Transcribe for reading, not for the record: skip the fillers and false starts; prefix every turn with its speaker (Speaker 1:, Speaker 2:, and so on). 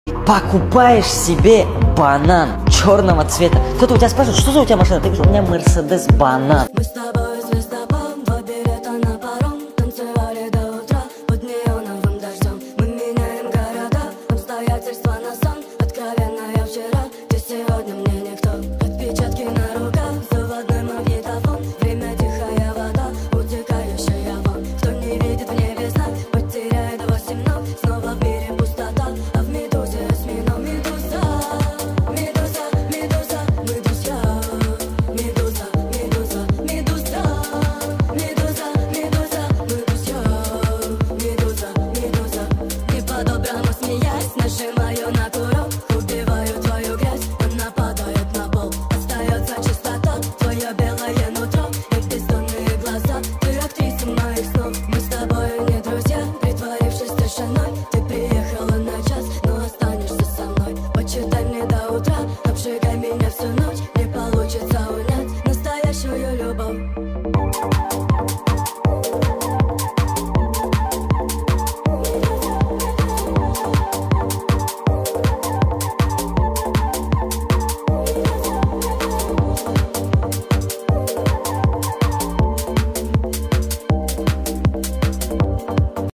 Speaker 1: Покупаешь себе банан черного цвета. Кто-то у тебя спрашивает, что за у тебя машина? Ты говоришь, у меня Мерседес банан.
Speaker 2: Мы с тобой звездопад, 2 билета на паром. Танцевали до утра под неоновым дождем. Мы меняем города, обстоятельства на сон. Откровенно я вчера, ты сегодня мне никто. Отпечатки на руках, заводной магнитофон. Время тихая вода, утекающая вон. Кто не видит в небе знак, потеряет 8 ног. Снова в мире пустота, а в медузе осьминог. Медуза, медуза, медуза, мы друзья. Медуза, медуза, медуза, медуза, медуза, мы друзья. Медуза, медуза, не по-доброму смеясь, нажимаю на курок, убиваю твою грязь, она падает на пол. Остается чистота, твое белое нутро и бездонные глаза. Ты актриса моих снов, мы с тобой не друзья. Притворившись тишиной, ты приехала на час, но останешься со мной. Почитай мне до утра, обжигай меня всю ночь.